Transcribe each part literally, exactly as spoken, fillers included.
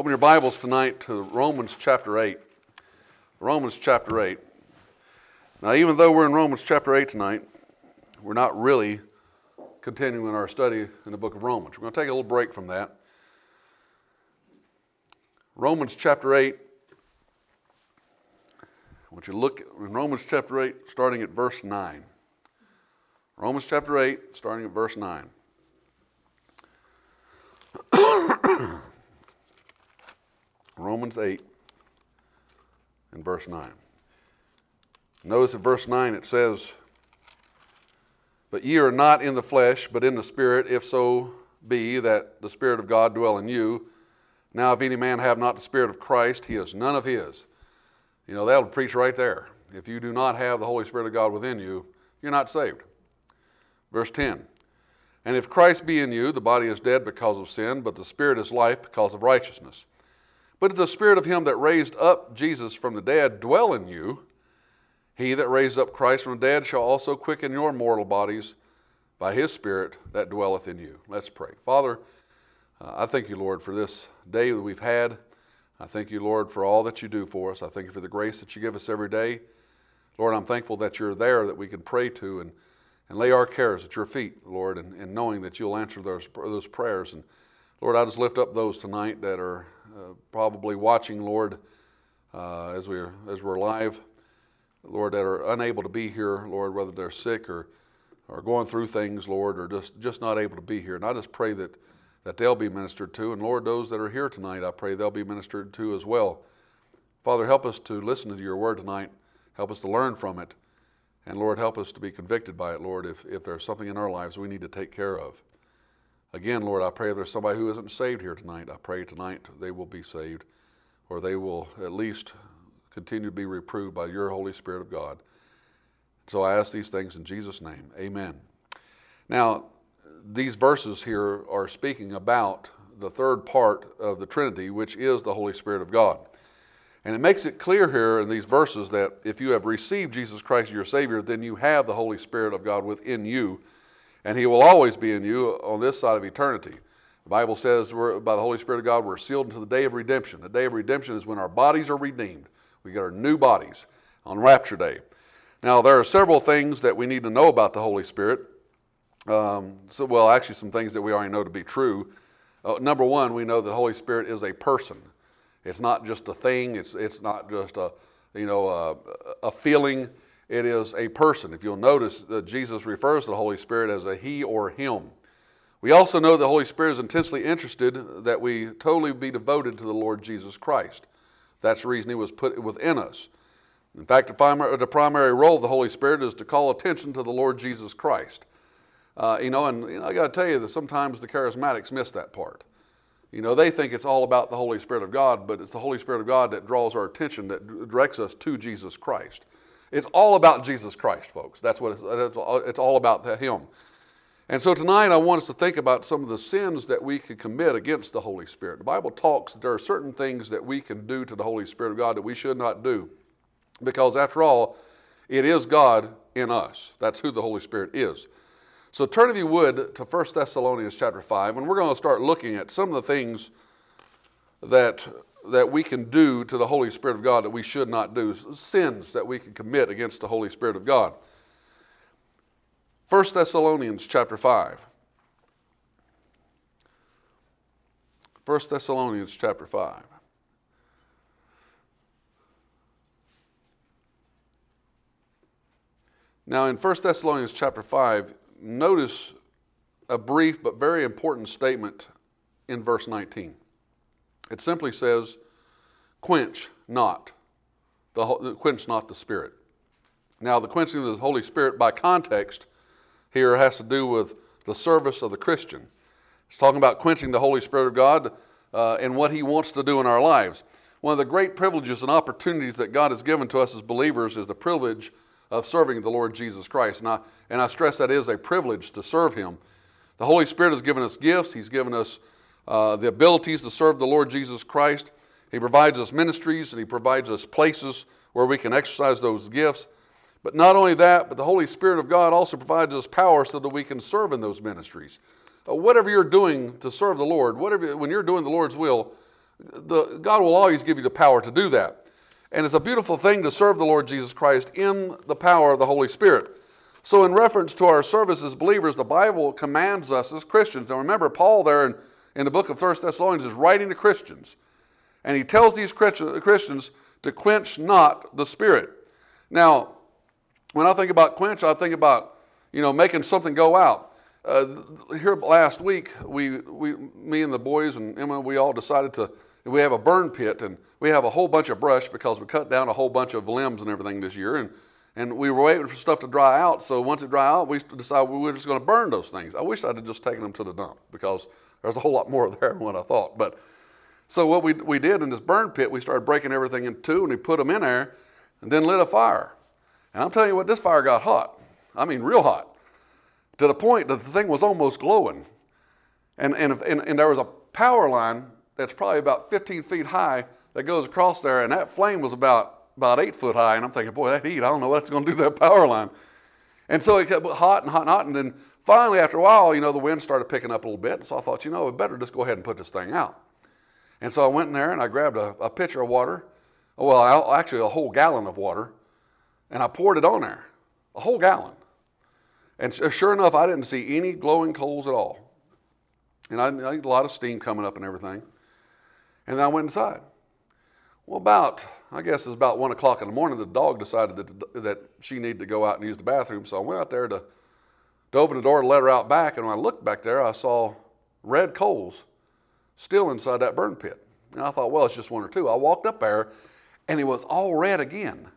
Open your Bibles tonight to Romans chapter eight. Romans chapter eight. Now, even though we're in Romans chapter eight tonight, we're not really continuing our study in the book of Romans. We're going to take a little break from that. Romans chapter eight. I want you to look in Romans chapter eight, starting at verse nine. Romans chapter eight, starting at verse nine. Romans eight and verse nine. Notice in verse nine it says, "But ye are not in the flesh, but in the Spirit, if so be that the Spirit of God dwell in you. Now if any man have not the Spirit of Christ, he is none of his." You know, that'll preach right there. If you do not have the Holy Spirit of God within you, you're not saved. Verse ten, "And if Christ be in you, the body is dead because of sin, but the Spirit is life because of righteousness. But if the Spirit of him that raised up Jesus from the dead dwell in you, he that raised up Christ from the dead shall also quicken your mortal bodies by his Spirit that dwelleth in you." Let's pray. Father, uh, I thank you, Lord, for this day that we've had. I thank you, Lord, for all that you do for us. I thank you for the grace that you give us every day. Lord, I'm thankful that you're there, that we can pray to and, and lay our cares at your feet, Lord, and, and knowing that you'll answer those, those prayers. And Lord, I just lift up those tonight that are uh, probably watching, Lord, uh, as we're as we're live, Lord, that are unable to be here, Lord, whether they're sick or or going through things, Lord, or just, just not able to be here. And I just pray that, that they'll be ministered to. And Lord, those that are here tonight, I pray they'll be ministered to as well. Father, help us to listen to your word tonight. Help us to learn from it. And Lord, help us to be convicted by it, Lord, if, if there's something in our lives we need to take care of. Again, Lord, I pray if there's somebody who isn't saved here tonight, I pray tonight they will be saved, or they will at least continue to be reproved by your Holy Spirit of God. So I ask these things in Jesus' name. Amen. Now, these verses here are speaking about the third part of the Trinity, which is the Holy Spirit of God. And it makes it clear here in these verses that if you have received Jesus Christ as your Savior, then you have the Holy Spirit of God within you, and he will always be in you on this side of eternity. The Bible says we're, by the Holy Spirit of God, we're sealed unto the day of redemption. The day of redemption is when our bodies are redeemed. We get our new bodies on Rapture Day. Now, there are several things that we need to know about the Holy Spirit. Um, so, well, actually some things that we already know to be true. Uh, number one, we know that the Holy Spirit is a person. It's not just a thing. It's it's not just a, you know, a, a feeling. It is a person. If you'll notice, uh, Jesus refers to the Holy Spirit as a he or him. We also know the Holy Spirit is intensely interested that we totally be devoted to the Lord Jesus Christ. That's the reason he was put within us. In fact, the primary, the primary role of the Holy Spirit is to call attention to the Lord Jesus Christ. Uh, you know, and you know, I got to tell you that sometimes the charismatics miss that part. You know, they think it's all about the Holy Spirit of God, but it's the Holy Spirit of God that draws our attention, that directs us to Jesus Christ. It's all about Jesus Christ, folks. That's what it's, it's all about him. And so tonight I want us to think about some of the sins that we could commit against the Holy Spirit. The Bible talks that there are certain things that we can do to the Holy Spirit of God that we should not do. Because after all, it is God in us. That's who the Holy Spirit is. So turn, if you would, to First Thessalonians chapter five, and we're going to start looking at some of the things that, that we can do to the Holy Spirit of God that we should not do, sins that we can commit against the Holy Spirit of God. First Thessalonians chapter five. First Thessalonians chapter five. Now in First Thessalonians chapter five, notice a brief but very important statement in verse nineteen. It simply says, quench not, the quench not the Spirit. Now the quenching of the Holy Spirit by context here has to do with the service of the Christian. It's talking about quenching the Holy Spirit of God uh, and what he wants to do in our lives. One of the great privileges and opportunities that God has given to us as believers is the privilege of serving the Lord Jesus Christ. And I, and I stress that is a privilege to serve him. The Holy Spirit has given us gifts. He's given us uh, the abilities to serve the Lord Jesus Christ. He provides us ministries, and he provides us places where we can exercise those gifts. But not only that, but the Holy Spirit of God also provides us power so that we can serve in those ministries. Uh, whatever you're doing to serve the Lord, whatever when you're doing the Lord's will, the, God will always give you the power to do that. And it's a beautiful thing to serve the Lord Jesus Christ in the power of the Holy Spirit. So in reference to our service as believers, the Bible commands us as Christians. Now remember, Paul there in, in the book of First Thessalonians is writing to Christians. And he tells these Christians to quench not the Spirit. Now, when I think about quench, I think about, you know, making something go out. Uh, here last week, we, we, me and the boys and Emma, we all decided to, we have a burn pit, and we have a whole bunch of brush because we cut down a whole bunch of limbs and everything this year, and, and we were waiting for stuff to dry out. So once it dried out, we decided we were just going to burn those things. I wish I'd have just taken them to the dump because there's a whole lot more there than what I thought. But so what we, we did in this burn pit, we started breaking everything in two, and we put them in there and then lit a fire. And I'm telling you what, this fire got hot. I mean, real hot. To the point that the thing was almost glowing. And, and, if, and, and there was a power line that's probably about fifteen feet high that goes across there, and that flame was about, about eight foot high. And I'm thinking, boy, that heat, I don't know what's going to do to that power line. And so it kept hot and hot and hot. And then finally, after a while, you know, the wind started picking up a little bit. So I thought, you know, we better just go ahead and put this thing out. And so I went in there and I grabbed a, a pitcher of water. Well, actually a whole gallon of water. And I poured it on there. A whole gallon. And sure enough, I didn't see any glowing coals at all. And I, I had a lot of steam coming up and everything. And then I went inside. Well, about, I guess it was about one o'clock in the morning, the dog decided that, that she needed to go out and use the bathroom. So I went out there to, to open the door to let her out back. And when I looked back there, I saw red coals still inside that burn pit. And I thought, well, it's just one or two. I walked up there, and it was all red again.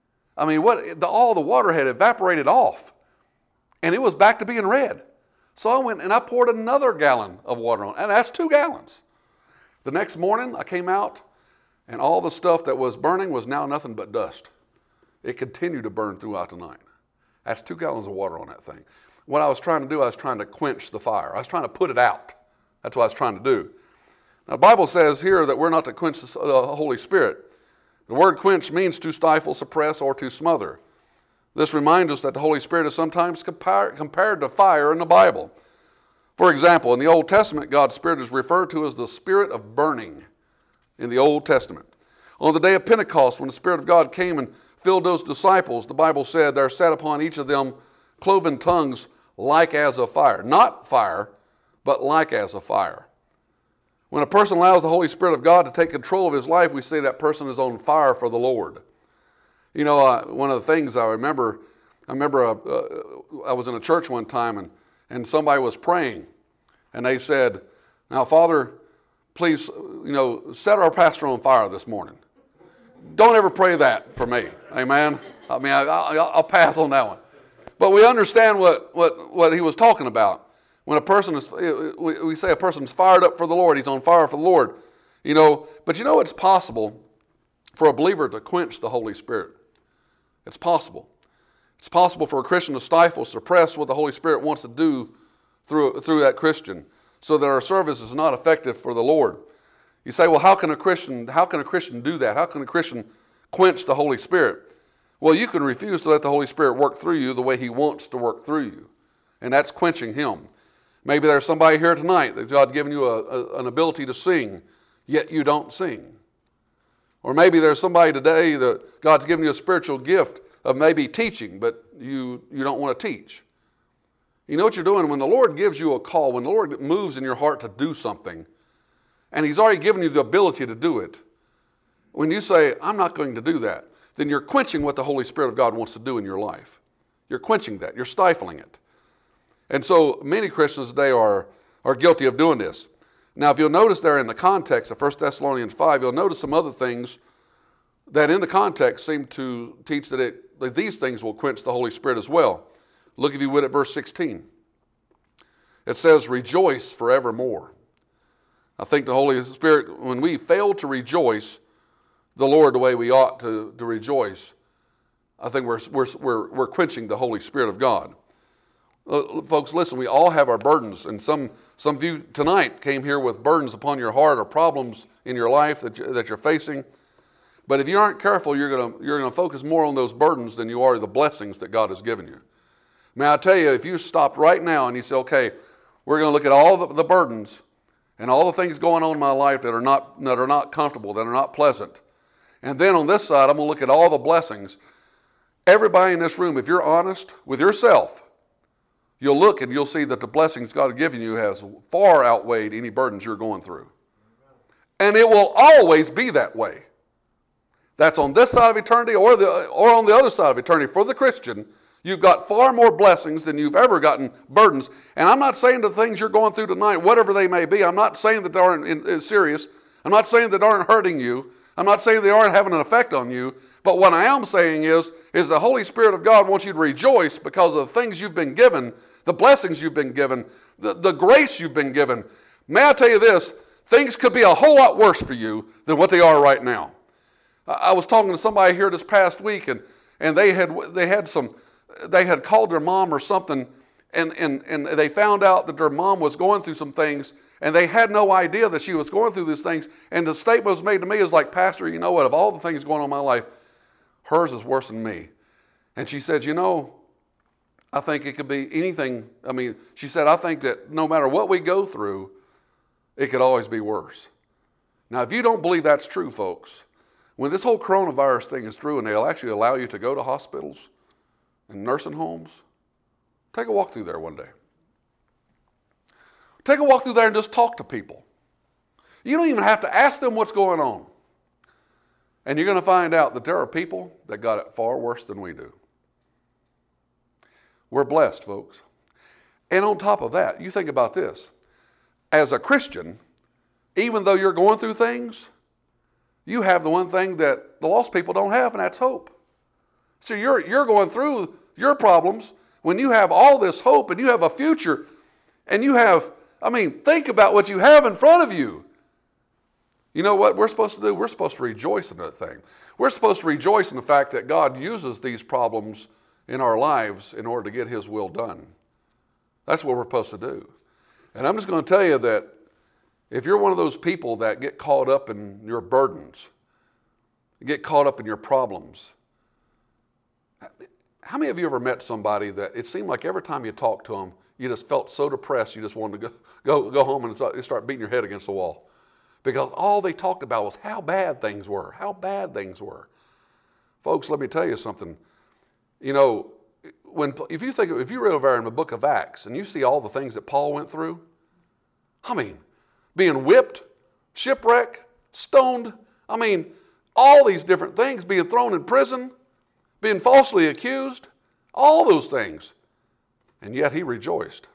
I mean, what the, all the water had evaporated off. And it was back to being red. So I went and I poured another gallon of water on, and that's two gallons. The next morning, I came out, and all the stuff that was burning was now nothing but dust. It continued to burn throughout the night. That's two gallons of water on that thing. What I was trying to do, I was trying to quench the fire. I was trying to put it out. That's what I was trying to do. Now, the Bible says here that we're not to quench the Holy Spirit. The word quench means to stifle, suppress, or to smother. This reminds us that the Holy Spirit is sometimes compar- compared to fire in the Bible. For example, in the Old Testament, God's Spirit is referred to as the Spirit of burning in the Old Testament. On the day of Pentecost, when the Spirit of God came and filled those disciples, the Bible said there sat upon each of them cloven tongues like as of fire. Not fire, but like as of fire. When a person allows the Holy Spirit of God to take control of his life, we say that person is on fire for the Lord. You know, uh, one of the things I remember, I remember uh, uh, I was in a church one time, and, and somebody was praying, and they said, now, Father, please, you know, set our pastor on fire this morning. Don't ever pray that for me. Amen? I mean, I, I, I'll pass on that one. But we understand what, what, what he was talking about. When a person is, we say a person's fired up for the Lord, he's on fire for the Lord. You know, but you know it's possible for a believer to quench the Holy Spirit. It's possible. It's possible for a Christian to stifle, suppress what the Holy Spirit wants to do through, through that Christian so that our service is not effective for the Lord. You say, well, how can a Christian, how can a Christian do that? How can a Christian quench the Holy Spirit? Well, you can refuse to let the Holy Spirit work through you the way He wants to work through you. And that's quenching Him. Maybe there's somebody here tonight that God's given you a, a, an ability to sing, yet you don't sing. Or maybe there's somebody today that God's given you a spiritual gift of maybe teaching, but you, you don't want to teach. You know what you're doing? When the Lord gives you a call, when the Lord moves in your heart to do something, and He's already given you the ability to do it, when you say, I'm not going to do that, then you're quenching what the Holy Spirit of God wants to do in your life. You're quenching that. You're stifling it. And so many Christians today are, are guilty of doing this. Now, if you'll notice there in the context of First Thessalonians five, you'll notice some other things that in the context seem to teach that, it, that these things will quench the Holy Spirit as well. Look, if you would, at verse sixteen. It says, rejoice forevermore. I think the Holy Spirit, when we fail to rejoice the Lord the way we ought to, to rejoice, I think we're, we're, we're, we're quenching the Holy Spirit of God. Uh, folks, listen, we all have our burdens, and some some of you tonight came here with burdens upon your heart or problems in your life that, you, that you're facing. But if you aren't careful, you're going to you're going to focus more on those burdens than you are the blessings that God has given you. May I tell you, if you stopped right now and you say, okay, we're going to look at all the, the burdens, and all the things going on in my life that are not, that are not comfortable, that are not pleasant. And then on this side, I'm going to look at all the blessings. Everybody in this room, if you're honest with yourself, you'll look and you'll see that the blessings God has given you has far outweighed any burdens you're going through. And it will always be that way. That's on this side of eternity or, the, or on the other side of eternity. For the Christian, you've got far more blessings than you've ever gotten burdens. And I'm not saying the things you're going through tonight, whatever they may be, I'm not saying that they aren't in, in serious. I'm not saying that they aren't hurting you. I'm not saying they aren't having an effect on you. But what I am saying is, is the Holy Spirit of God wants you to rejoice because of the things you've been given, the blessings you've been given, the, the grace you've been given. May I tell you this, things could be a whole lot worse for you than what they are right now. I, I was talking to somebody here this past week, and, and they had they had some, they had called their mom or something, and, and, and they found out that their mom was going through some things, and they had no idea that she was going through these things. And the statement was made to me is like, Pastor, you know what, of all the things going on in my life, hers is worse than me. And she said, you know, I think it could be anything. I mean, she said, I think that no matter what we go through, it could always be worse. Now, if you don't believe that's true, folks, when this whole coronavirus thing is through and they'll actually allow you to go to hospitals and nursing homes, take a walk through there one day. Take a walk through there and just talk to people. You don't even have to ask them what's going on. And you're going to find out that there are people that got it far worse than we do. We're blessed, folks. And on top of that, you think about this. As a Christian, even though you're going through things, you have the one thing that the lost people don't have, and that's hope. So you're, you're going through your problems when you have all this hope and you have a future and you have, I mean, think about what you have in front of you. You know what we're supposed to do? We're supposed to rejoice in that thing. We're supposed to rejoice in the fact that God uses these problems in our lives in order to get His will done. That's what we're supposed to do. And I'm just going to tell you that if you're one of those people that get caught up in your burdens, get caught up in your problems, how many of you ever met somebody that it seemed like every time you talked to them, you just felt so depressed you just wanted to go, go, go home and start beating your head against the wall? Because all they talked about was how bad things were, how bad things were. Folks, let me tell you something. You know, when if you think if you read over in the book of Acts and you see all the things that Paul went through, I mean, being whipped, shipwrecked, stoned, I mean, all these different things, being thrown in prison, being falsely accused, all those things. And yet he rejoiced.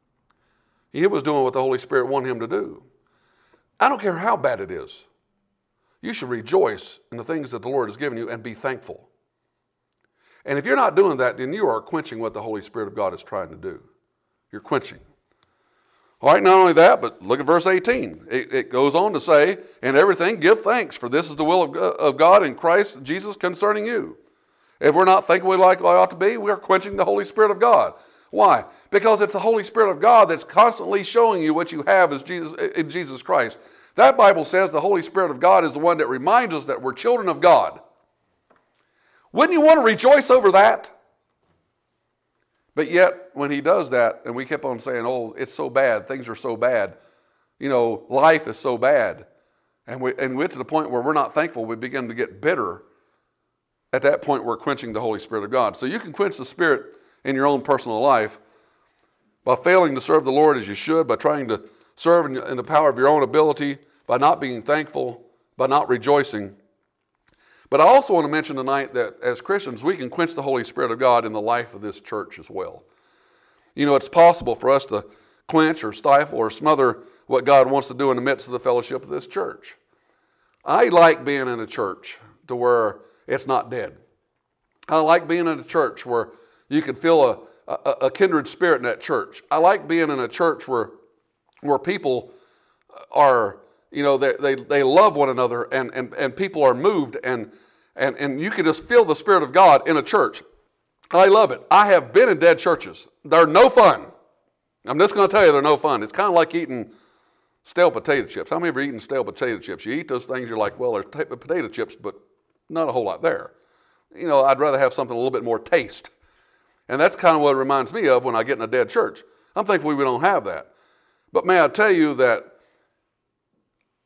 He was doing what the Holy Spirit wanted him to do. I don't care how bad it is. You should rejoice in the things that the Lord has given you and be thankful. And if you're not doing that, then you are quenching what the Holy Spirit of God is trying to do. You're quenching. All right, not only that, but look at verse eighteen. It, it goes on to say, in everything give thanks, for this is the will of, of God in Christ Jesus concerning you. If we're not thankful like we ought to be, we are quenching the Holy Spirit of God. Why? Because it's the Holy Spirit of God that's constantly showing you what you have as Jesus, in Jesus Christ. That Bible says the Holy Spirit of God is the one that reminds us that we're children of God. Wouldn't you want to rejoice over that? But yet, when he does that, and we kept on saying, oh, it's so bad, things are so bad, you know, life is so bad, and we, and we get to the point where we're not thankful, we begin to get bitter. At that point, we're quenching the Holy Spirit of God. So you can quench the Spirit in your own personal life by failing to serve the Lord as you should, by trying to serve in, in the power of your own ability, by not being thankful, by not rejoicing. But I also want to mention tonight that as Christians, we can quench the Holy Spirit of God in the life of this church as well. You know, it's possible for us to quench or stifle or smother what God wants to do in the midst of the fellowship of this church. I like being in a church to where it's not dead. I like being in a church where you can feel a, a, a kindred spirit in that church. I like being in a church where, where people are, you know, they, they, they love one another and, and, and people are moved and, and, and you can just feel the Spirit of God in a church. I love it. I have been in dead churches. They're no fun. I'm just going to tell you they're no fun. It's kind of like eating stale potato chips. How many of you have eaten stale potato chips? You eat those things, you're like, well, there's potato chips, but not a whole lot there. You know, I'd rather have something a little bit more taste. And that's kind of what it reminds me of when I get in a dead church. I'm thankful we don't have that. But may I tell you that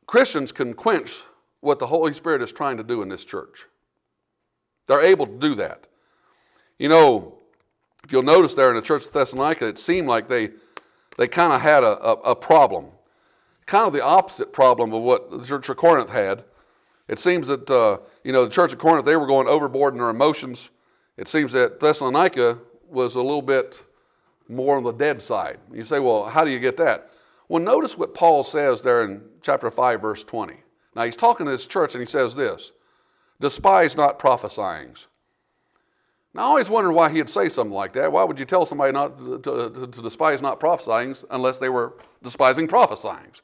Christians can quench what the Holy Spirit is trying to do in this church. They're able to do that. You know, if you'll notice there in the church of Thessalonica, it seemed like they they kind of had a, a, a problem. Kind of the opposite problem of what the church of Corinth had. It seems that, uh, you know, the church of Corinth, they were going overboard in their emotions. It seems that Thessalonica was a little bit more on the dead side. You say, well, how do you get that? Well, notice what Paul says there in chapter five, verse twenty. Now, he's talking to this church, and he says this, despise not prophesyings. Now, I always wondered why he'd say something like that. Why would you tell somebody not to, to, to despise not prophesyings unless they were despising prophesyings?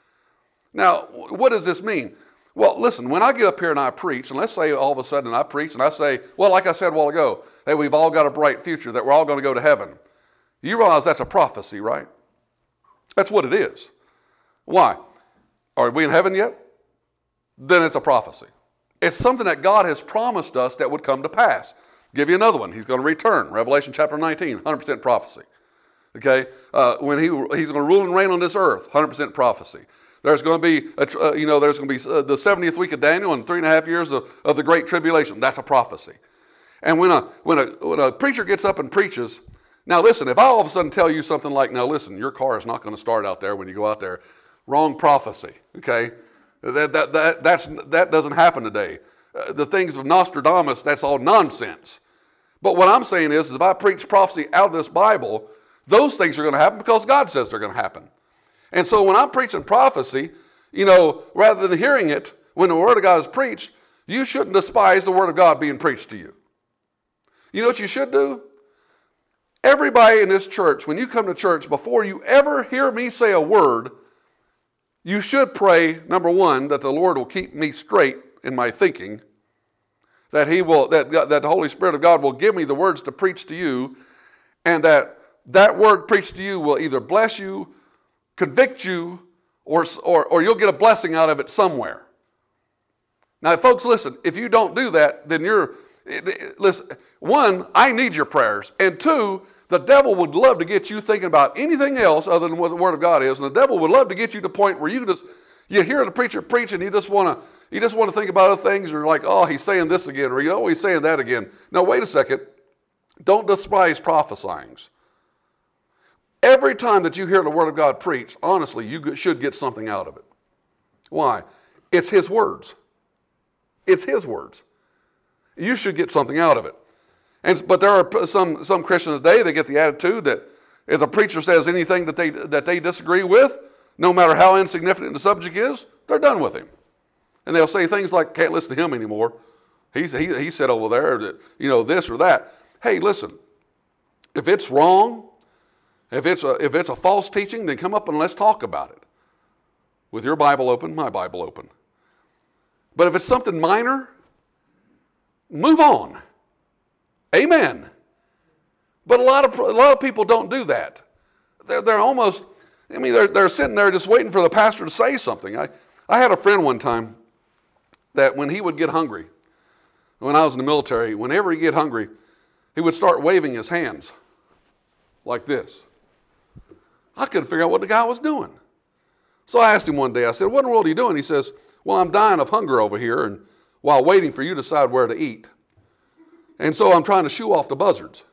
Now, what does this mean? Well, listen, when I get up here and I preach, and let's say all of a sudden I preach and I say, well, like I said a while ago, that we've all got a bright future, that we're all going to go to heaven. You realize that's a prophecy, right? That's what it is. Why? Are we in heaven yet? Then it's a prophecy. It's something that God has promised us that would come to pass. Give you another one. He's going to return. Revelation chapter nineteen, one hundred percent prophecy. Okay? Uh, when he he's going to rule and reign on this earth, one hundred percent prophecy. There's going to be, a, uh, you know, there's going to be uh, the seventieth week of Daniel and three and a half years of, of the Great Tribulation. That's a prophecy. And when a when a when a preacher gets up and preaches, now listen, if I all of a sudden tell you something like, now listen, your car is not going to start out there when you go out there, wrong prophecy. Okay? That that that that's that doesn't happen today. Uh, the things of Nostradamus, that's all nonsense. But what I'm saying is, is if I preach prophecy out of this Bible, those things are going to happen because God says they're going to happen. And so when I'm preaching prophecy, you know, rather than hearing it, when the Word of God is preached, you shouldn't despise the Word of God being preached to you. You know what you should do? Everybody in this church, when you come to church, before you ever hear me say a word, you should pray, number one, that the Lord will keep me straight in my thinking, that He will, that, that the Holy Spirit of God will give me the words to preach to you, and that that word preached to you will either bless you, convict you, or, or, or you'll get a blessing out of it somewhere. Now, folks, listen, if you don't do that, then you're, listen, one, I need your prayers, and two, the devil would love to get you thinking about anything else other than what the Word of God is, and the devil would love to get you to the point where you just, you hear the preacher preach and you just want to, you just want to think about other things, and you're like, oh, he's saying this again, or oh, he's saying that again. No, wait a second. Don't despise prophesyings. Every time that you hear the Word of God preached, honestly, you should get something out of it. Why? It's His words. It's His words. You should get something out of it. And but there are some, some Christians today that get the attitude that if a preacher says anything that they that they disagree with, no matter how insignificant the subject is, they're done with him. And they'll say things like, can't listen to him anymore. He's, he, he said over there that, you know, this or that. Hey, listen, if it's wrong, if it's a, if it's a false teaching, then come up and let's talk about it. With your Bible open, my Bible open. But if it's something minor, move on. Amen. But a lot of a lot of people don't do that. They're, they're almost, I mean, they're, they're sitting there just waiting for the pastor to say something. I, I had a friend one time that when he would get hungry, when I was in the military, whenever he'd get hungry, he would start waving his hands like this. I couldn't figure out what the guy was doing. So I asked him one day, I said, what in the world are you doing? He says, well, I'm dying of hunger over here and while waiting for you to decide where to eat. And so I'm trying to shoo off the buzzards.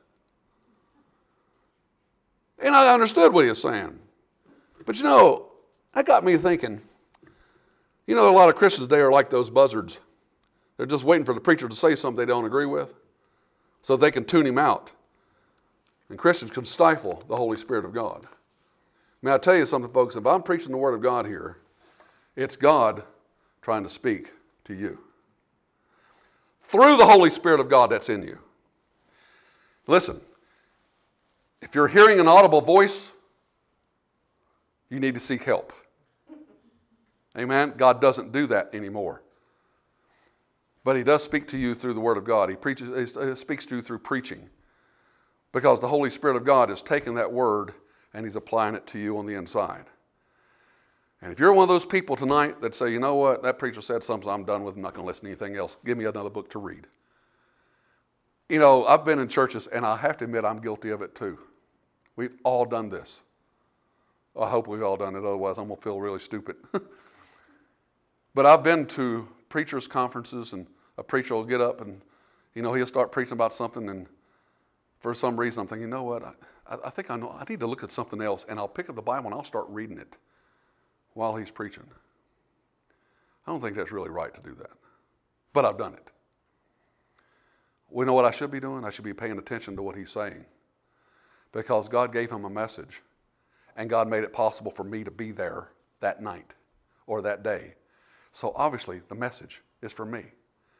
And I understood what he was saying. But you know, that got me thinking, you know, a lot of Christians today are like those buzzards. They're just waiting for the preacher to say something they don't agree with so they can tune him out. And Christians can stifle the Holy Spirit of God. May I tell you something, folks, if I'm preaching the Word of God here, it's God trying to speak to you. Through the Holy Spirit of God that's in you. Listen, if you're hearing an audible voice, you need to seek help. Amen? God doesn't do that anymore. But He does speak to you through the Word of God. He preaches, He speaks to you through preaching. Because the Holy Spirit of God has taken that Word and He's applying it to you on the inside. And if you're one of those people tonight that say, you know what, that preacher said something, I'm done with, I'm not going to listen to anything else. Give me another book to read. You know, I've been in churches, and I have to admit I'm guilty of it too. We've all done this. I hope we've all done it, otherwise I'm going to feel really stupid. But I've been to preachers' conferences, and a preacher will get up and, you know, he'll start preaching about something, and for some reason I'm thinking, you know what, I, I think I know, I need to look at something else, and I'll pick up the Bible and I'll start reading it while he's preaching. I don't think that's really right to do that, but I've done it. We know what I should be doing? I should be paying attention to what he's saying, because God gave him a message, and God made it possible for me to be there that night or that day. So obviously the message is for me.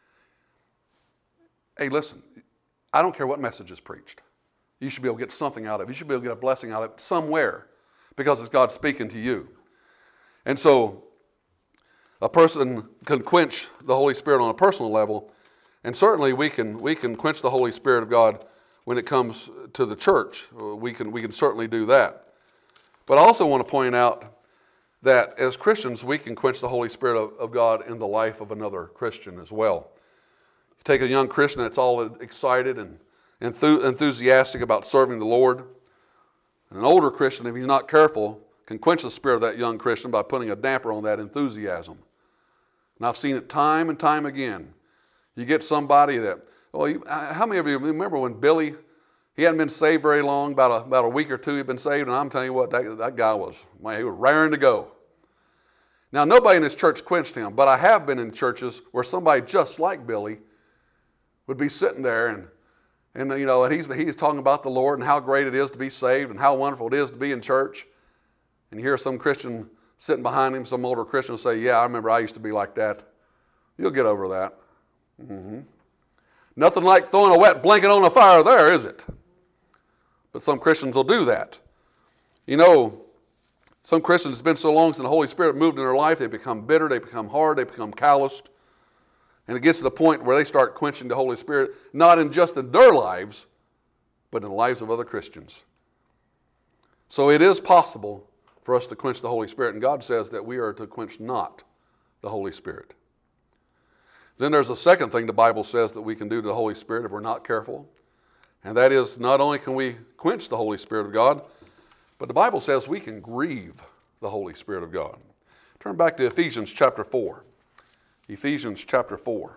Hey, listen, I don't care what message is preached. You should be able to get something out of it. You should be able to get a blessing out of it somewhere, because it's God speaking to you. And so a person can quench the Holy Spirit on a personal level, and certainly we can we can quench the Holy Spirit of God when it comes to the church. We can we can certainly do that. But I also want to point out that as Christians, we can quench the Holy Spirit of, of God in the life of another Christian as well. You take a young Christian that's all excited and enth- enthusiastic about serving the Lord. And an older Christian, if he's not careful, can quench the spirit of that young Christian by putting a damper on that enthusiasm. And I've seen it time and time again. You get somebody that, well, you, how many of you remember when Billy, he hadn't been saved very long, about a, about a week or two he'd been saved, and I'm telling you what, that, that guy was, man, he was raring to go. Now, nobody in this church quenched him, but I have been in churches where somebody just like Billy would be sitting there, and, and you know, and he's, he's talking about the Lord and how great it is to be saved and how wonderful it is to be in church. And you hear some Christian sitting behind him, some older Christian say, yeah, I remember I used to be like that. You'll get over that. Mm-hmm. Nothing like throwing a wet blanket on a fire there, is it? But some Christians will do that. You know, some Christians, it's been so long since the Holy Spirit moved in their life, they become bitter, they become hard, they become calloused. And it gets to the point where they start quenching the Holy Spirit, not in just in their lives, but in the lives of other Christians. So it is possible for us to quench the Holy Spirit, and God says that we are to quench not the Holy Spirit. Then there's a second thing the Bible says that we can do to the Holy Spirit if we're not careful, and that is not only can we quench the Holy Spirit of God, but the Bible says we can grieve the Holy Spirit of God. Turn back to Ephesians chapter four. Ephesians chapter four.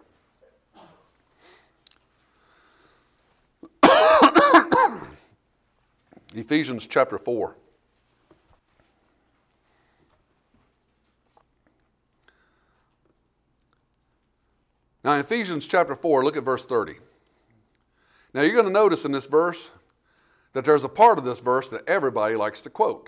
Ephesians chapter four. Now in Ephesians chapter four, look at verse thirty. Now you're going to notice in this verse that there's a part of this verse that everybody likes to quote.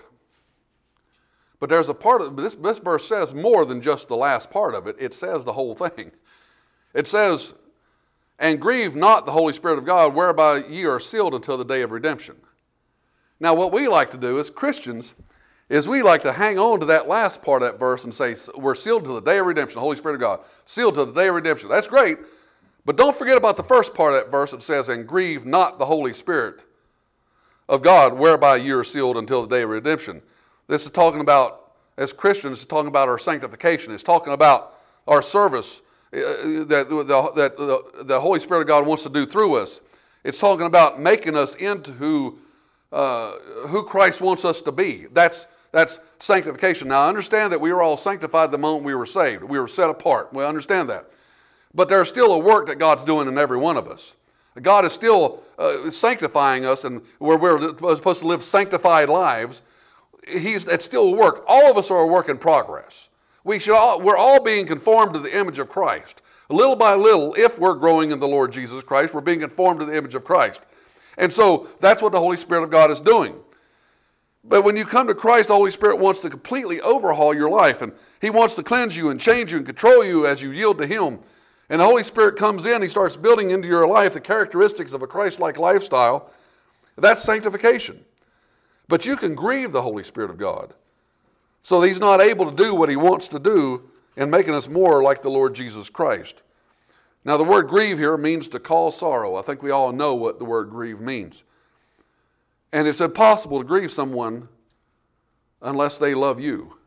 But there's a part of this, this verse says more than just the last part of it. It says the whole thing. It says, and grieve not the Holy Spirit of God, whereby ye are sealed until the day of redemption. Now what we like to do as Christians is we like to hang on to that last part of that verse and say, we're sealed to the day of redemption, the Holy Spirit of God. Sealed to the day of redemption. That's great. But don't forget about the first part of that verse that says, and grieve not the Holy Spirit of God, whereby you are sealed until the day of redemption. This is talking about, as Christians, it's talking about our sanctification. It's talking about our service uh, that, the, that the, the Holy Spirit of God wants to do through us. It's talking about making us into who, uh, who Christ wants us to be. That's That's sanctification. Now, I understand that we were all sanctified the moment we were saved. We were set apart. We understand that. But there's still a work that God's doing in every one of us. God is still uh, sanctifying us, and where we're supposed to live sanctified lives. He's, it's still a work. All of us are a work in progress. We should all, we're all being conformed to the image of Christ. Little by little, if we're growing in the Lord Jesus Christ, we're being conformed to the image of Christ. And so that's what the Holy Spirit of God is doing. But when you come to Christ, the Holy Spirit wants to completely overhaul your life. And He wants to cleanse you and change you and control you as you yield to Him. And the Holy Spirit comes in, He starts building into your life the characteristics of a Christ-like lifestyle. That's sanctification. But you can grieve the Holy Spirit of God so that He's not able to do what He wants to do in making us more like the Lord Jesus Christ. Now the word grieve here means to cause sorrow. I think we all know what the word grieve means. And it's impossible to grieve someone unless they love you,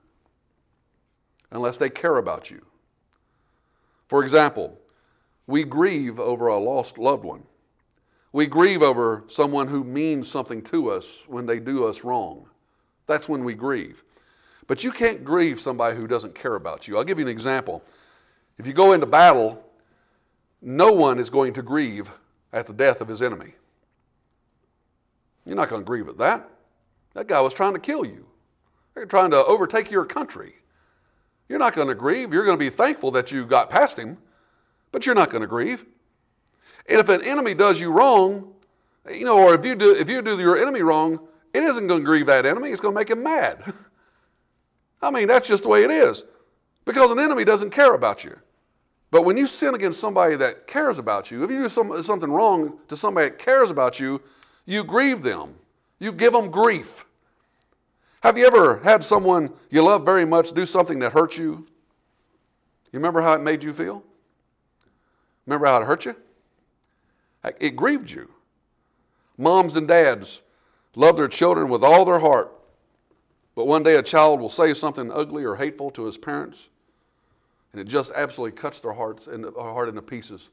unless they care about you. For example, we grieve over a lost loved one. We grieve over someone who means something to us when they do us wrong. That's when we grieve. But you can't grieve somebody who doesn't care about you. I'll give you an example. If you go into battle, no one is going to grieve at the death of his enemy. You're not going to grieve at that. That guy was trying to kill you. They're trying to overtake your country. You're not going to grieve. You're going to be thankful that you got past him, but you're not going to grieve. And if an enemy does you wrong, you know, or if you do, if you do your enemy wrong, it isn't going to grieve that enemy. It's going to make him mad. I mean, that's just the way it is. Because an enemy doesn't care about you. But when you sin against somebody that cares about you, if you do some, something wrong to somebody that cares about you, you grieve them. You give them grief. Have you ever had someone you love very much do something that hurt you? You remember how it made you feel? Remember how it hurt you? It grieved you. Moms and dads love their children with all their heart. But one day a child will say something ugly or hateful to his parents, and it just absolutely cuts their hearts and their heart into pieces.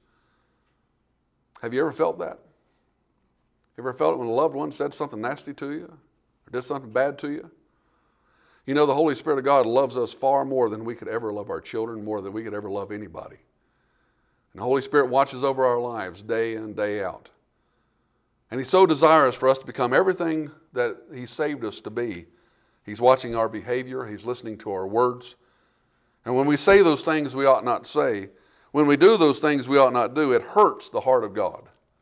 Have you ever felt that? Ever felt it when a loved one said something nasty to you or did something bad to you? You know, the Holy Spirit of God loves us far more than we could ever love our children, more than we could ever love anybody. And the Holy Spirit watches over our lives day in, day out. And He's so desirous for us to become everything that He saved us to be. He's watching our behavior. He's listening to our words. And when we say those things we ought not say, when we do those things we ought not do, it hurts the heart of God.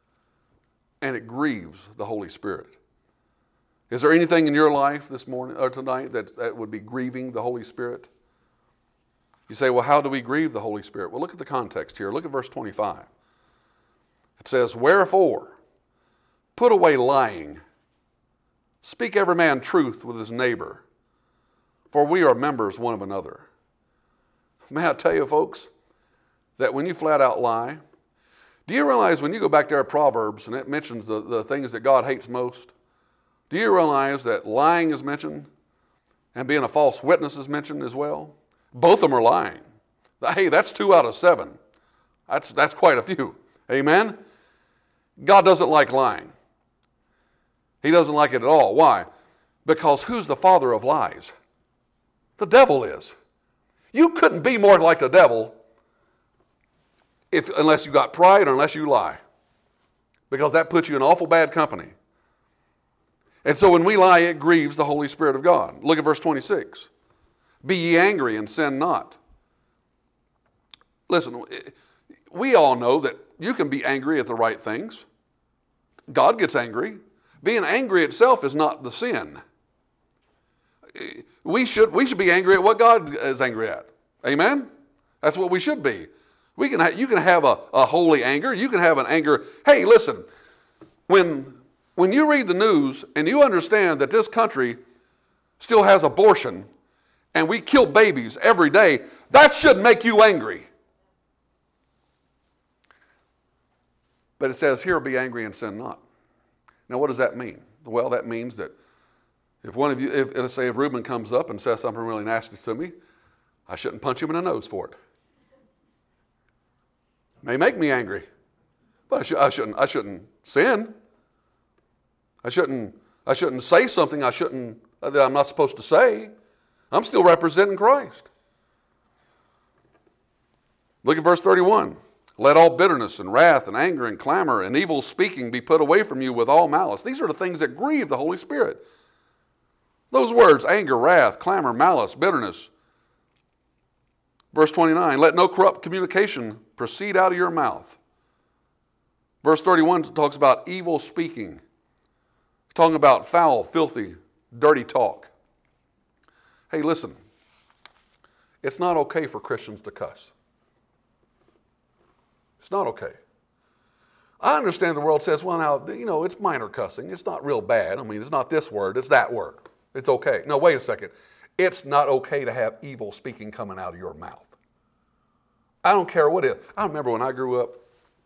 And it grieves the Holy Spirit. Is there anything in your life this morning or tonight that, that would be grieving the Holy Spirit? You say, well, how do we grieve the Holy Spirit? Well, look at the context here. Look at verse twenty-five. It says, wherefore, put away lying. Speak every man truth with his neighbor, for we are members one of another. May I tell you, folks, that when you flat out lie, do you realize when you go back there to Proverbs and it mentions the, the things that God hates most, do you realize that lying is mentioned and being a false witness is mentioned as well? Both of them are lying. Hey, that's two out of seven. That's, that's quite a few. Amen? God doesn't like lying. He doesn't like it at all. Why? Because who's the father of lies? The devil is. You couldn't be more like the devil if, unless you got pride or unless you lie. Because that puts you in awful bad company. And so when we lie, it grieves the Holy Spirit of God. Look at verse twenty-six. Be ye angry and sin not. Listen, we all know that you can be angry at the right things. God gets angry. Being angry itself is not the sin. We should, we should be angry at what God is angry at. Amen? That's what we should be. We can ha- you can have a, a holy anger. You can have an anger. Hey, listen, when, when you read the news and you understand that this country still has abortion and we kill babies every day, that should make you angry. But it says here, be angry and sin not. Now, what does that mean? Well, that means that if one of you, if, let's say if Reuben comes up and says something really nasty to me, I shouldn't punch him in the nose for it. May make me angry, but I, sh- I shouldn't. I shouldn't sin. I shouldn't. I shouldn't say something I shouldn't. That I'm not supposed to say. I'm still representing Christ. Look at verse thirty-one. Let all bitterness and wrath and anger and clamor and evil speaking be put away from you with all malice. These are the things that grieve the Holy Spirit. Those words, anger, wrath, clamor, malice, bitterness. Verse twenty-nine, let no corrupt communication proceed out of your mouth. Verse thirty-one talks about evil speaking. It's talking about foul, filthy, dirty talk. Hey, listen. It's not okay for Christians to cuss. It's not okay. I understand the world says, well, now, you know, it's minor cussing. It's not real bad. I mean, it's not this word. It's that word. It's okay. No, wait a second. It's not okay to have evil speaking coming out of your mouth. I don't care what it is. I remember when I grew up,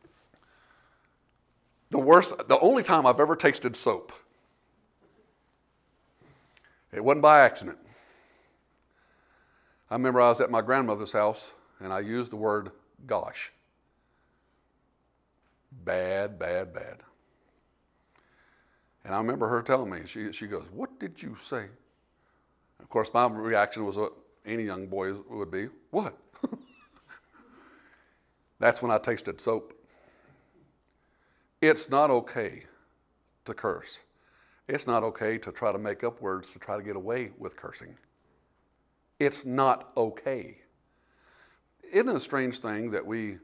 the worst, the only time I've ever tasted soap, it wasn't by accident. I remember I was at my grandmother's house and I used the word gosh. Bad, bad, bad. And I remember her telling me, she, she goes, what did you say? Of course, my reaction was what any young boy would be. What? That's when I tasted soap. It's not okay to curse. It's not okay to try to make up words to try to get away with cursing. It's not okay. Isn't it a strange thing that we,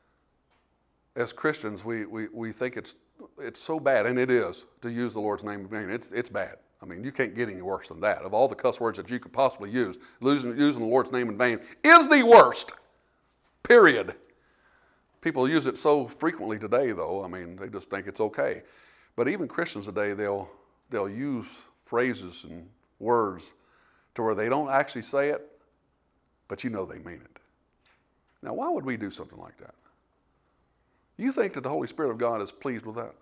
as Christians, we, we, we think it's it's so bad, and it is, to use the Lord's name in vain. It's, it's bad. I mean, you can't get any worse than that. Of all the cuss words that you could possibly use, losing, using the Lord's name in vain is the worst, period. People use it so frequently today, though. I mean, they just think it's okay. But even Christians today, they'll they'll use phrases and words to where they don't actually say it, but you know they mean it. Now, why would we do something like that? You think that the Holy Spirit of God is pleased with that?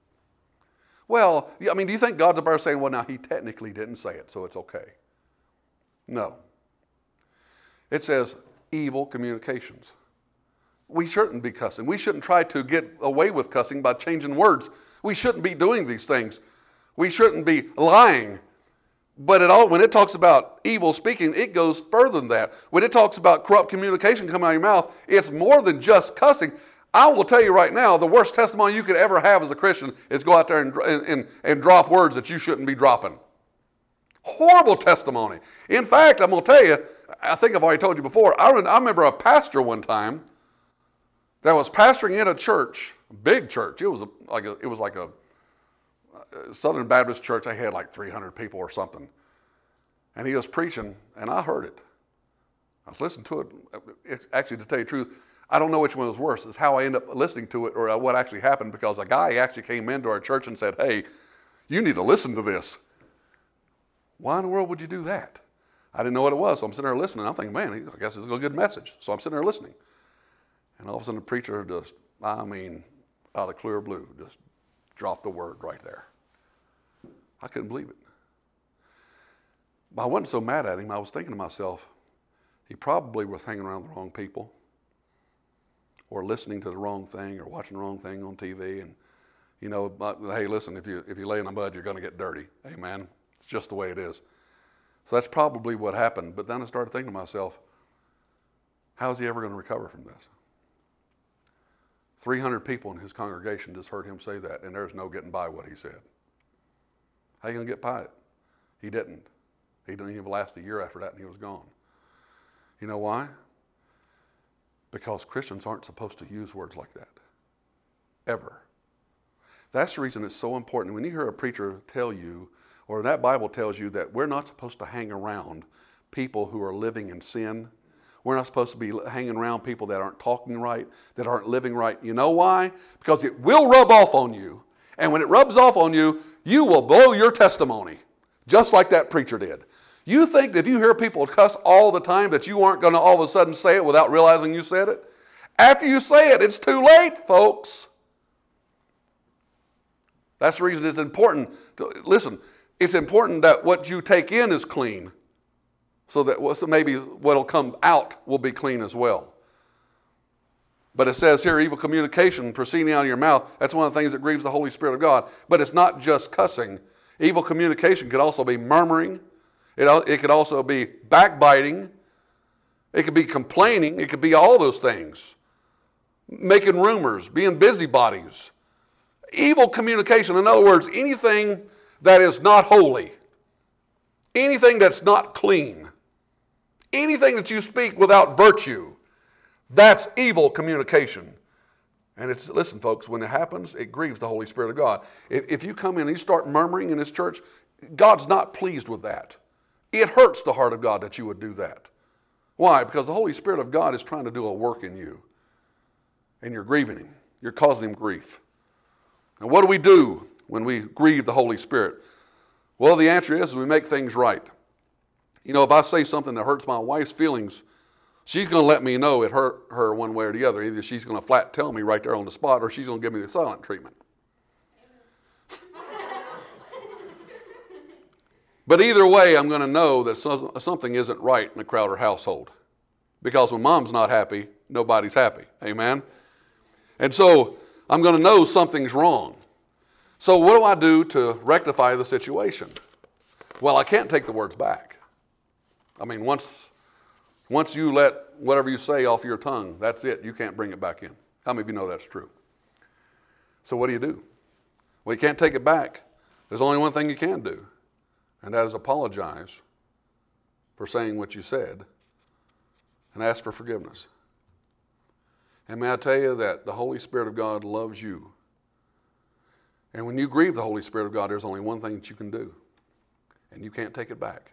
Well, I mean, do you think God's up there saying, well, now he technically didn't say it, so it's okay? No. It says evil communications. We shouldn't be cussing. We shouldn't try to get away with cussing by changing words. We shouldn't be doing these things. We shouldn't be lying. But it all, when it talks about evil speaking, it goes further than that. When it talks about corrupt communication coming out of your mouth, it's more than just cussing. I will tell you right now, the worst testimony you could ever have as a Christian is go out there and, and, and drop words that you shouldn't be dropping. Horrible testimony. In fact, I'm going to tell you, I think I've already told you before, I, I remember a pastor one time that was pastoring in a church, a big church. It was a, like a, it was like a Southern Baptist church. They had like three hundred people or something. And he was preaching, and I heard it. I was listening to it. It actually, to tell you the truth, I don't know which one was worse. It's how I end up listening to it or what actually happened, because a guy actually came into our church and said, hey, you need to listen to this. Why in the world would you do that? I didn't know what it was, so I'm sitting there listening. I'm thinking, man, I guess it's a good message. So I'm sitting there listening. And all of a sudden the preacher just, I mean, out of clear blue, just dropped the word right there. I couldn't believe it. But I wasn't so mad at him. I was thinking to myself, he probably was hanging around the wrong people, or listening to the wrong thing, or watching the wrong thing on T V. And, you know, but, hey, listen, if you if you lay in the mud, you're going to get dirty. Amen. It's just the way it is. So that's probably what happened. But then I started thinking to myself, how is he ever going to recover from this? three hundred people in his congregation just heard him say that, and there's no getting by what he said. How are you going to get by it? He didn't. He didn't even last a year after that, and he was gone. You know why? Because Christians aren't supposed to use words like that. Ever. That's the reason it's so important. When you hear a preacher tell you, or that Bible tells you, that we're not supposed to hang around people who are living in sin. We're not supposed to be hanging around people that aren't talking right, that aren't living right. You know why? Because it will rub off on you. And when it rubs off on you, you will blow your testimony, just like that preacher did. You think that if you hear people cuss all the time that you aren't going to all of a sudden say it without realizing you said it? After you say it, it's too late, folks. That's the reason it's important to, listen, it's important that what you take in is clean, so that so maybe what will come out will be clean as well. But it says here, evil communication proceeding out of your mouth, that's one of the things that grieves the Holy Spirit of God. But it's not just cussing. Evil communication could also be murmuring. It, it could also be backbiting. It could be complaining. It could be all those things. Making rumors, being busybodies. Evil communication, in other words, anything that is not holy. Anything that's not clean. Anything that you speak without virtue. That's evil communication. And it's, listen folks, when it happens, it grieves the Holy Spirit of God. If, if you come in and you start murmuring in this church, God's not pleased with that. It hurts the heart of God that you would do that. Why? Because the Holy Spirit of God is trying to do a work in you. And you're grieving him. You're causing him grief. And what do we do when we grieve the Holy Spirit? Well, the answer is we make things right. You know, if I say something that hurts my wife's feelings, she's going to let me know it hurt her one way or the other. Either she's going to flat tell me right there on the spot, or she's going to give me the silent treatment. But either way, I'm going to know that something isn't right in the Crowder household. Because when mom's not happy, nobody's happy. Amen? And so I'm going to know something's wrong. So what do I do to rectify the situation? Well, I can't take the words back. I mean, once, once you let whatever you say off your tongue, that's it. You can't bring it back in. How many of you know that's true? So what do you do? Well, you can't take it back. There's only one thing you can do, and that is apologize for saying what you said and ask for forgiveness. And may I tell you that the Holy Spirit of God loves you. And when you grieve the Holy Spirit of God, there's only one thing that you can do, and you can't take it back.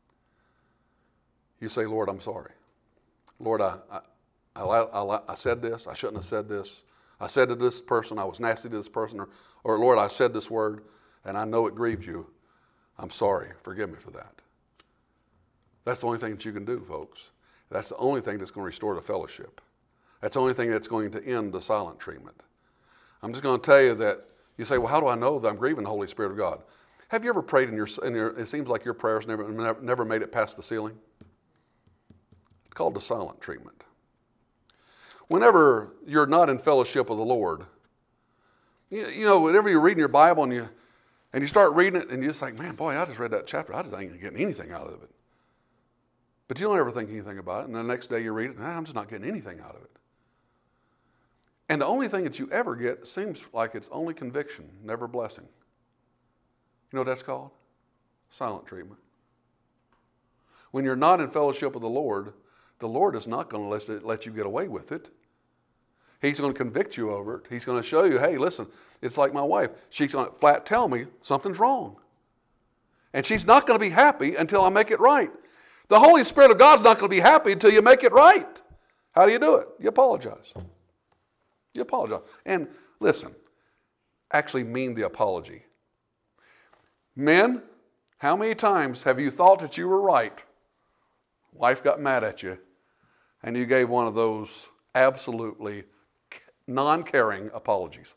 You say, Lord, I'm sorry. Lord, I, I, I, I, I said this. I shouldn't have said this. I said to this person, I was nasty to this person, or, or Lord, I said this word, and I know it grieved you. I'm sorry. Forgive me for that. That's the only thing that you can do, folks. That's the only thing that's going to restore the fellowship. That's the only thing that's going to end the silent treatment. I'm just going to tell you that you say, well, how do I know that I'm grieving the Holy Spirit of God? Have you ever prayed in your, in your it seems like your prayers never, never, never made it past the ceiling? It's called the silent treatment. Whenever you're not in fellowship with the Lord, you, you know, whenever you're reading your Bible and you, and you start reading it and you're just like, man, boy, I just read that chapter. I just ain't getting anything out of it. But you don't ever think anything about it. And the next day you read it, nah, I'm just not getting anything out of it. And the only thing that you ever get seems like it's only conviction, never blessing. You know what that's called? Silent treatment. When you're not in fellowship with the Lord, the Lord is not going to let, it, let you get away with it. He's going to convict you over it. He's going to show you, hey, listen, it's like my wife. She's going to flat tell me something's wrong. And she's not going to be happy until I make it right. The Holy Spirit of God's not going to be happy until you make it right. How do you do it? You apologize. You apologize. And listen, actually mean the apology. Men, how many times have you thought that you were right? Wife got mad at you, and you gave one of those absolutely non-caring apologies.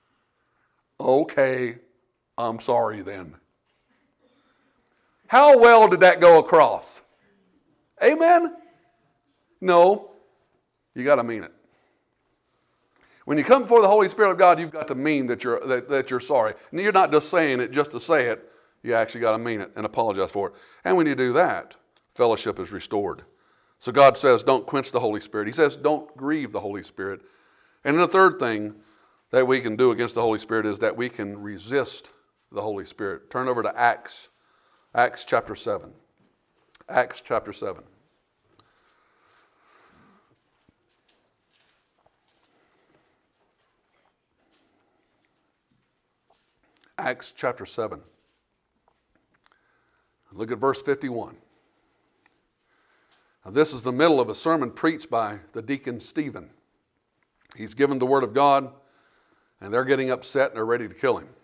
Okay, I'm sorry then. How well did that go across? Amen? No, you got to mean it. When you come before the Holy Spirit of God, you've got to mean that you're, that, that you're sorry. And you're not just saying it just to say it. You actually got to mean it and apologize for it. And when you do that, fellowship is restored. So God says, don't quench the Holy Spirit. He says, don't grieve the Holy Spirit. And then the third thing that we can do against the Holy Spirit is that we can resist the Holy Spirit. Turn over to Acts, Acts chapter seven. Acts chapter seven. Acts chapter seven. Look at verse fifty-one. Now, this is the middle of a sermon preached by the deacon Stephen. He's given the word of God, and they're getting upset and they're ready to kill him.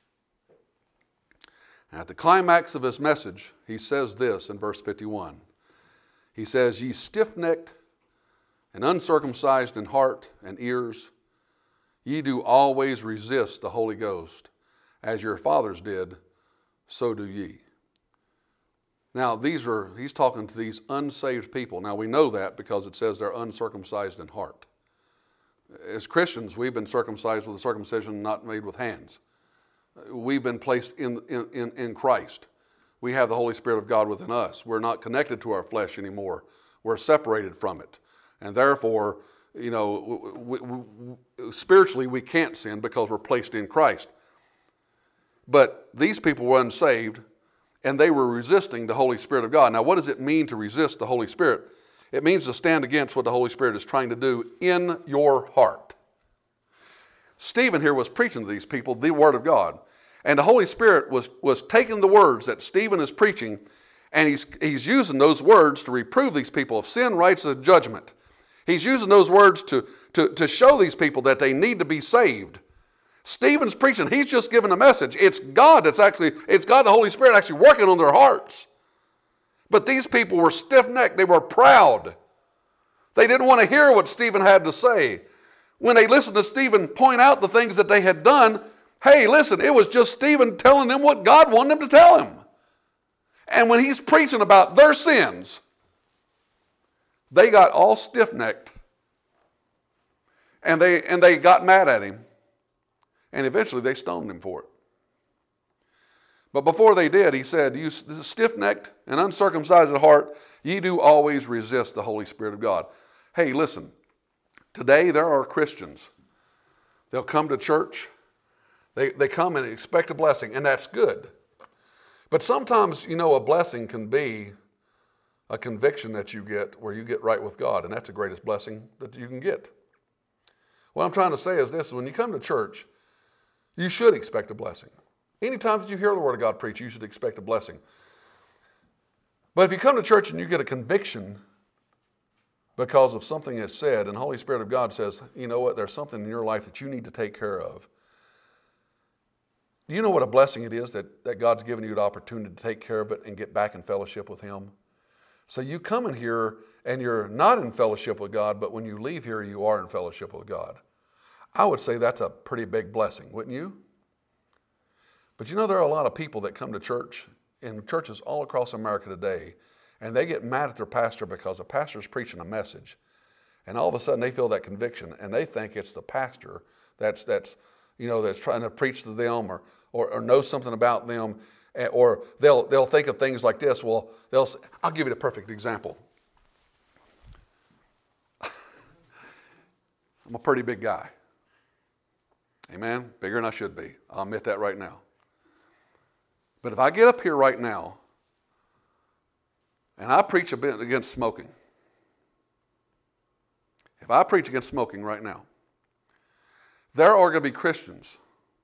And at the climax of his message, he says this in verse fifty-one. He says, ye stiff-necked and uncircumcised in heart and ears, ye do always resist the Holy Ghost. As your fathers did, so do ye. Now, these are, he's talking to these unsaved people. Now, we know that because it says they're uncircumcised in heart. As Christians, we've been circumcised with a circumcision not made with hands. We've been placed in, in, in Christ. We have the Holy Spirit of God within us. We're not connected to our flesh anymore. We're separated from it. And therefore, you know, we, we, spiritually we can't sin because we're placed in Christ. But these people were unsaved, and they were resisting the Holy Spirit of God. Now, what does it mean to resist the Holy Spirit? It means to stand against what the Holy Spirit is trying to do in your heart. Stephen here was preaching to these people the Word of God. And the Holy Spirit was, was taking the words that Stephen is preaching, and he's, he's using those words to reprove these people of sin, righteousness, and judgment. He's using those words to, to, to show these people that they need to be saved. Stephen's preaching. He's just giving a message. It's God that's actually, it's God, the Holy Spirit, actually working on their hearts. But these people were stiff-necked. They were proud. They didn't want to hear what Stephen had to say. When they listened to Stephen point out the things that they had done, hey, listen, it was just Stephen telling them what God wanted them to tell him. And when he's preaching about their sins, they got all stiff-necked. And they, and they got mad at him. And eventually they stoned him for it. But before they did, he said, you stiff-necked and uncircumcised at heart, ye do always resist the Holy Spirit of God. Hey, listen, today there are Christians. They'll come to church. They, they come and expect a blessing, and that's good. But sometimes, you know, a blessing can be a conviction that you get where you get right with God, and that's the greatest blessing that you can get. What I'm trying to say is this: when you come to church, you should expect a blessing. Anytime that you hear the Word of God preached, you should expect a blessing. But if you come to church and you get a conviction because of something that's said, and the Holy Spirit of God says, you know what, there's something in your life that you need to take care of. Do you know what a blessing it is that, that God's given you the opportunity to take care of it and get back in fellowship with Him? So you come in here and you're not in fellowship with God, but when you leave here, you are in fellowship with God. I would say that's a pretty big blessing, wouldn't you? But you know, there are a lot of people that come to church in churches all across America today, and they get mad at their pastor because the pastor's preaching a message. And all of a sudden they feel that conviction, and they think it's the pastor that's, that's you know, that's trying to preach to them or, or, or know something about them. Or they'll, they'll think of things like this. Well, they'll say, I'll give you a perfect example. I'm a pretty big guy. Amen? Bigger than I should be. I'll admit that right now. But if I get up here right now and I preach a bit against smoking, if I preach against smoking right now, there are going to be Christians,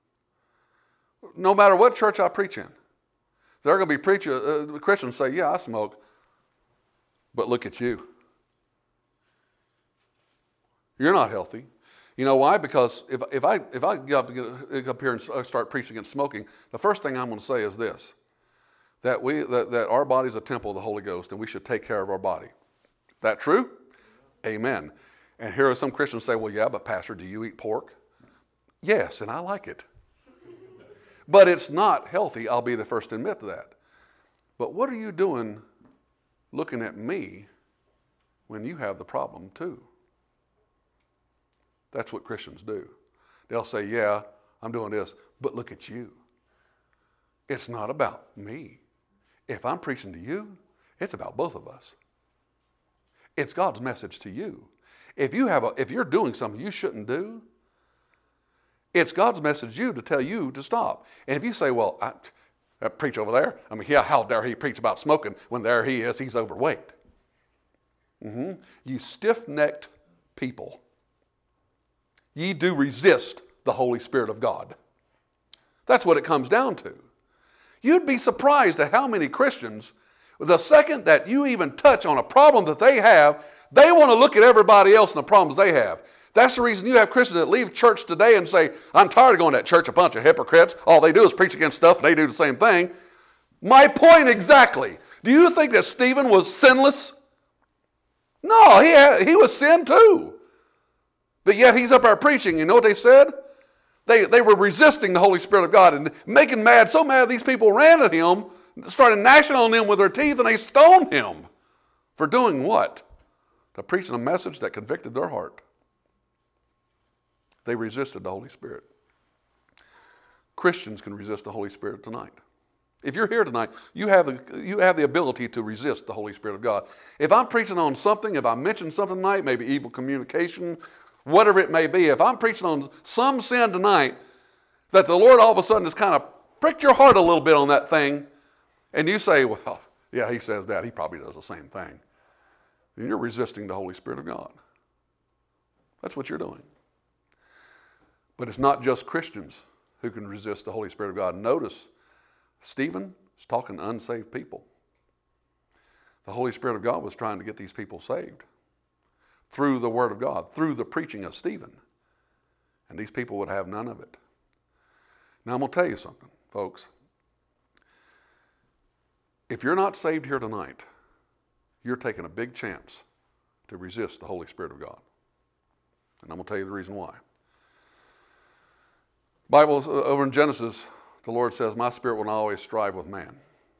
no matter what church I preach in, there are going to be preacher, uh, Christians say, yeah, I smoke, but look at you. You're not healthy. You know why? Because if, if, I, if I get up, get up here and start preaching against smoking, the first thing I'm going to say is this, that, we, that, that our body is a temple of the Holy Ghost and we should take care of our body. That true? Amen. And here are some Christians say, well, yeah, but Pastor, do you eat pork? Yes, and I like it. But it's not healthy, I'll be the first to admit to that. But what are you doing looking at me when you have the problem too? That's what Christians do. They'll say, yeah, I'm doing this, but look at you. It's not about me. If I'm preaching to you, it's about both of us. It's God's message to you. If you have a, if you're doing something you shouldn't do, it's God's message to you to tell you to stop. And if you say, well, I, I preach over there, I mean, yeah, how dare he preach about smoking when there he is, he's overweight. Mm-hmm. You stiff-necked people, ye do resist the Holy Spirit of God. That's what it comes down to. You'd be surprised at how many Christians, the second that you even touch on a problem that they have, they want to look at everybody else and the problems they have. That's the reason you have Christians that leave church today and say, I'm tired of going to that church, a bunch of hypocrites. All they do is preach against stuff and they do the same thing. My point exactly. Do you think that Stephen was sinless? No, he, had, he was sin too. But yet he's up there preaching. You know what they said? They, they were resisting the Holy Spirit of God and making mad, so mad these people ran at him, started gnashing on him with their teeth, and they stoned him. For doing what? To preaching a message that convicted their heart. They resisted the Holy Spirit. Christians can resist the Holy Spirit tonight. If you're here tonight, you have the, you have the ability to resist the Holy Spirit of God. If I'm preaching on something, if I mention something tonight, maybe evil communication, whatever it may be, if I'm preaching on some sin tonight, that the Lord all of a sudden has kind of pricked your heart a little bit on that thing, and you say, well, yeah, he says that, he probably does the same thing. Then you're resisting the Holy Spirit of God. That's what you're doing. But it's not just Christians who can resist the Holy Spirit of God. Notice, Stephen is talking to unsaved people. The Holy Spirit of God was trying to get these people saved through the Word of God, through the preaching of Stephen. And these people would have none of it. Now I'm going to tell you something, folks. If you're not saved here tonight, you're taking a big chance to resist the Holy Spirit of God. And I'm going to tell you the reason why. Bible, over in Genesis, the Lord says, my spirit will not always strive with man.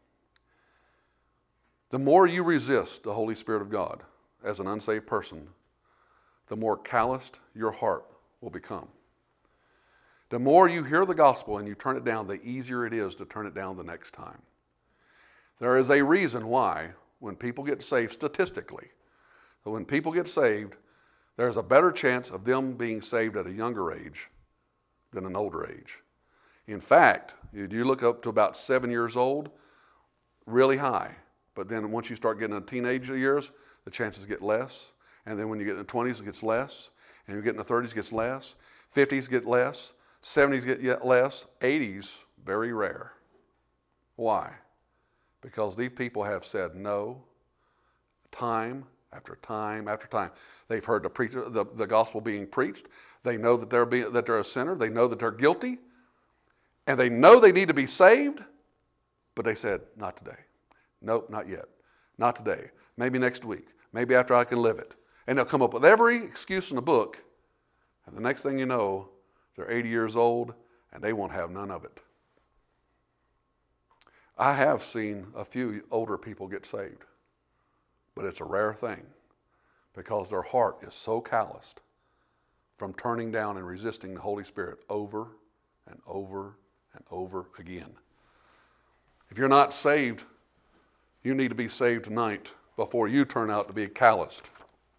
The more you resist the Holy Spirit of God as an unsaved person, the more calloused your heart will become. The more you hear the gospel and you turn it down, the easier it is to turn it down the next time. There is a reason why when people get saved, statistically, that when people get saved, there's a better chance of them being saved at a younger age than an older age. In fact, you look up to about seven years old, really high. But then once you start getting into teenage years, the chances get less. And then when you get in the twenties, it gets less. And you get in the thirties, it gets less. fifties get less. seventies get yet less. eighties, very rare. Why? Because these people have said no time after time after time. They've heard the, preach, the, the gospel being preached. They know that they're, being, that they're a sinner. They know that they're guilty. And they know they need to be saved. But they said, not today. Nope, not yet. Not today. Maybe next week. Maybe after I can live it. And they'll come up with every excuse in the book. And the next thing you know, they're eighty years old and they won't have none of it. I have seen a few older people get saved. But it's a rare thing because their heart is so calloused from turning down and resisting the Holy Spirit over and over and over again. If you're not saved, you need to be saved tonight before you turn out to be calloused.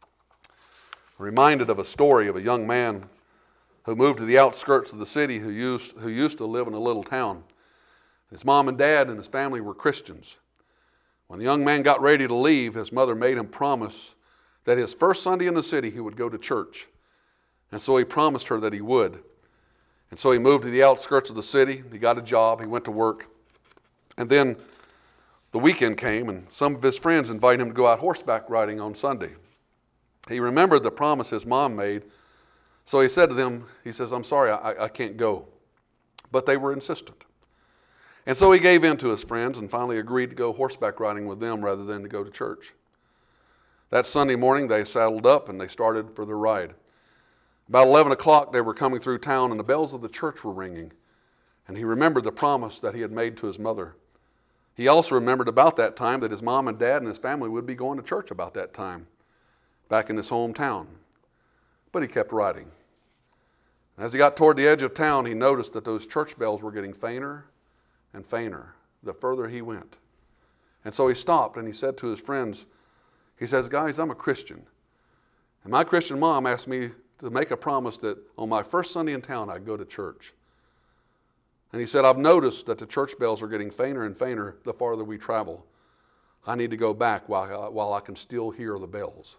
I'm reminded of a story of a young man who moved to the outskirts of the city who used, who used to live in a little town. His mom and dad and his family were Christians. When the young man got ready to leave, his mother made him promise that his first Sunday in the city he would go to church. And so he promised her that he would. And so he moved to the outskirts of the city. He got a job. He went to work. And then the weekend came, and some of his friends invited him to go out horseback riding on Sunday. He remembered the promise his mom made. So he said to them, he says, I'm sorry, I, I can't go. But they were insistent. And so he gave in to his friends and finally agreed to go horseback riding with them rather than to go to church. That Sunday morning, they saddled up and they started for their ride. About eleven o'clock, they were coming through town and the bells of the church were ringing. And he remembered the promise that he had made to his mother. He also remembered about that time that his mom and dad and his family would be going to church about that time, back in his hometown. But he kept riding. As he got toward the edge of town, he noticed that those church bells were getting fainter and fainter the further he went. And so he stopped and he said to his friends, he says, guys, I'm a Christian. And my Christian mom asked me to make a promise that on my first Sunday in town, I'd go to church. And he said, I've noticed that the church bells are getting fainter and fainter the farther we travel. I need to go back while I, while I can still hear the bells.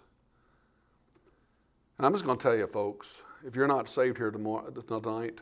And I'm just going to tell you, folks, if you're not saved here tomorrow, tonight,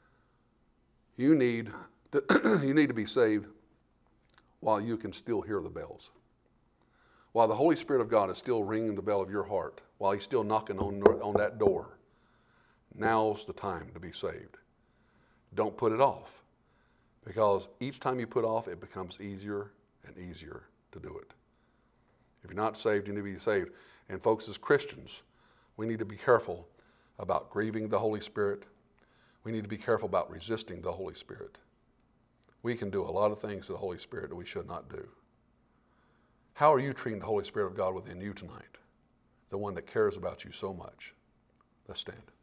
you need to, you need to be saved while you can still hear the bells. While the Holy Spirit of God is still ringing the bell of your heart, while He's still knocking on, on that door, now's the time to be saved. Don't put it off, because each time you put off, it becomes easier and easier to do it. If you're not saved, you need to be saved. And folks, as Christians, we need to be careful about grieving the Holy Spirit. We need to be careful about resisting the Holy Spirit. We can do a lot of things to the Holy Spirit that we should not do. How are you treating the Holy Spirit of God within you tonight? The one that cares about you so much. Let's stand.